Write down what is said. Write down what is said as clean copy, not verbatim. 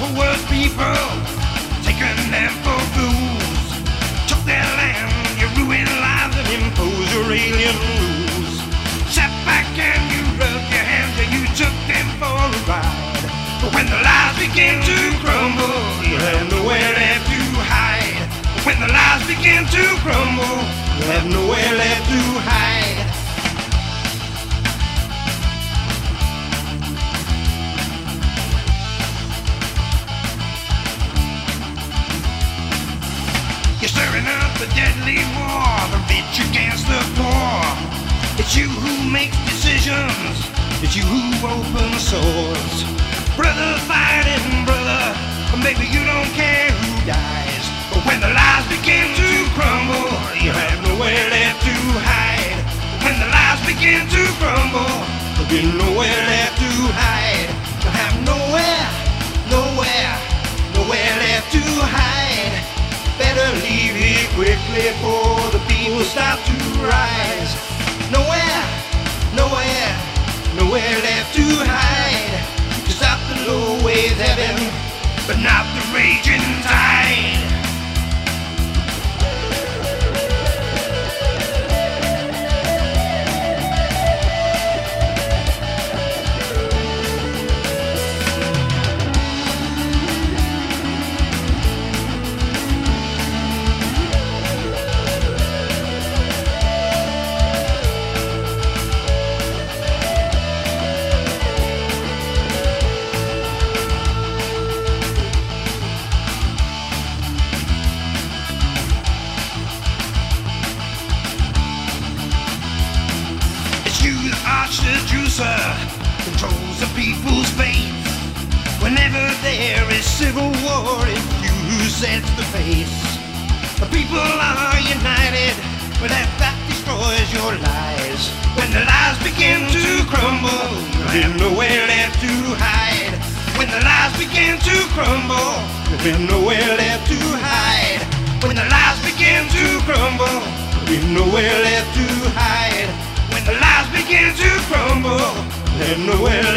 coerce people, taking them for fools. Took their land, you ruined lives and impose your alien rules. Sat back and you rubbed your hands and you took them for a ride. But when the lies begin to crumble, you have nowhere left to hide. When the lies begin to crumble, you have nowhere left to hide. You're stirring up a deadly war, the rich against the poor. It's you who makes decisions, it's you who opens sores. Brother fighting brother, but maybe you don't care who dies. But when the lies begin to crumble, you have nowhere left to hide. When the lies begin to crumble, there'll be nowhere left to hide. You have nowhere, nowhere, nowhere left to hide. Better leave here quickly before the people start to rise. Nowhere, nowhere, nowhere left to hide. You stop the low waves ebbing, but not the raging tide. Seducer controls the people's fate. Whenever there is civil war, it's you who sets the pace. The people are united, but that destroys your lies. When the lies begin to crumble, you have nowhere left to hide. When the lies begin to crumble, you have nowhere left to hide. When the lies begin to crumble, you have nowhere left to hide. When the lies begin to crumble, there's nowhere